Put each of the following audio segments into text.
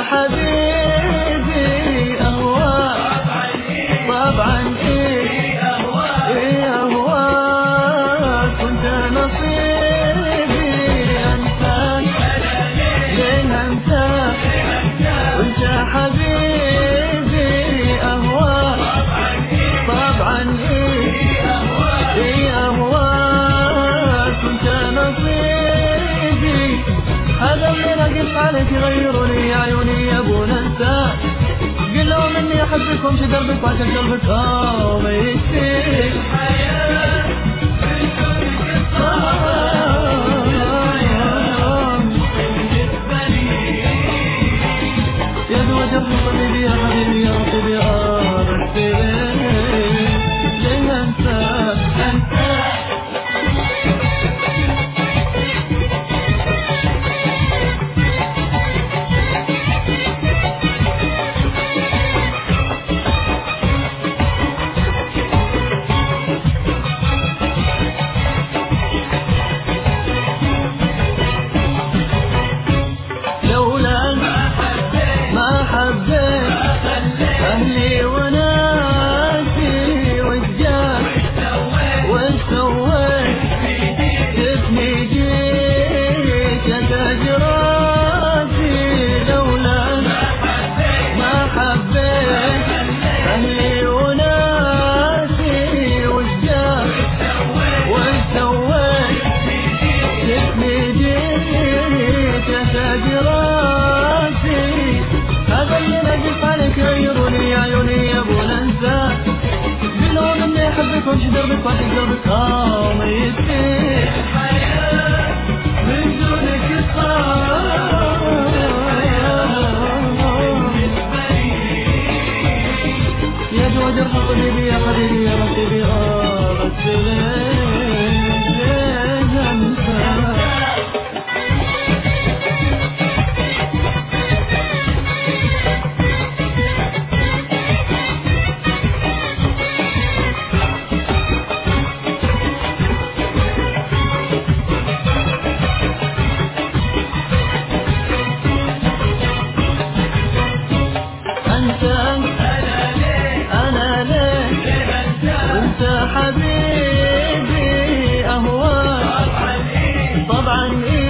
حبيبي أهواك طبعا أهواك وانت نصيبي أنساك لين أنساك وانت حبيبي أهواك طبعا أهواك وانت نصيبي. هذا اللي نقص عليك يغيروني عيوني يبون انساك. قل لهم اني احبكم شي دربك وعشان قلبك ما يكفي الحياة يا ذو وجه طبيبي يا حبيبي يا رطبي يا ربي ليه انساك أهلي وناسي وجاك وش سويت شفني جيت يا تاج راسي لولاك ما حبيت. أهلي وناسي وجاك وش سويت شفني جيت يا تاج راسي. هذا اللي نقص عليك يغيروني عيوني يبون انساك. قلهم اني احبكم شي دربك وعشق قلبك ما يكفي الحياة من دونك صعب يا جو جرح طبيبي يا حبيبي يا رطبي بس ليه انساك. أنا ليك وانت حبيبي أهواك طبعا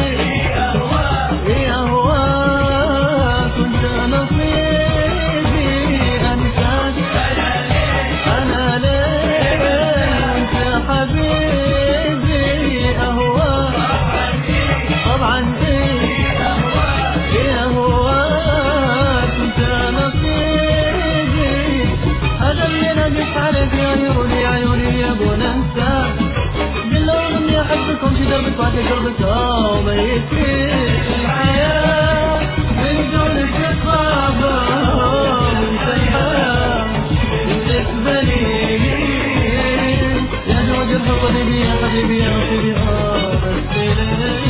أهواك وانت نصيبي أنساك. أنا ليك وانت حبيبي أهواك طبعا أهواك وانت نصيبي. هذا اللي نقص عليك يغيروني عيوني يبون انساك. قل لهم اني احبكم شي دربك وعشق قلبك ما يكفي الحياة من دونك صعبة وانت الحياة بالنسبة لي يا ذو وجه طبيبي يا حبيبي يا رطبي بس